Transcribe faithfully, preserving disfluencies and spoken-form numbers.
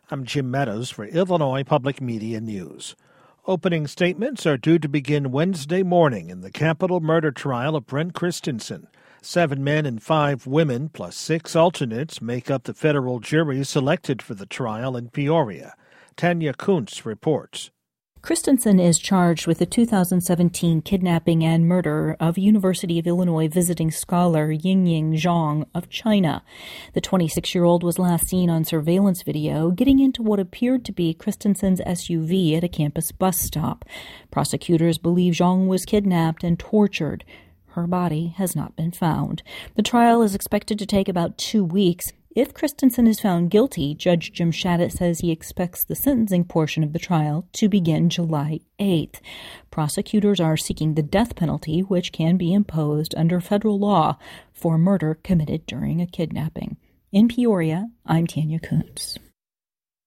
I'm Jim Meadows for Illinois Public Media News. Opening statements are due to begin Wednesday morning in the capital murder trial of Brent Christensen. Seven men and five women, plus six alternates, make up the federal jury selected for the trial in Peoria. Tanya Kuntz reports. Christensen is charged with the two thousand seventeen kidnapping and murder of University of Illinois visiting scholar Yingying Zhang of China. The twenty-six-year-old was last seen on surveillance video getting into what appeared to be Christensen's S U V at a campus bus stop. Prosecutors believe Zhang was kidnapped and tortured. Her body has not been found. The trial is expected to take about two weeks. If Christensen is found guilty, Judge Jim Shadid says he expects the sentencing portion of the trial to begin July eighth. Prosecutors are seeking the death penalty, which can be imposed under federal law for murder committed during a kidnapping. In Peoria, I'm Tanya Kuntz.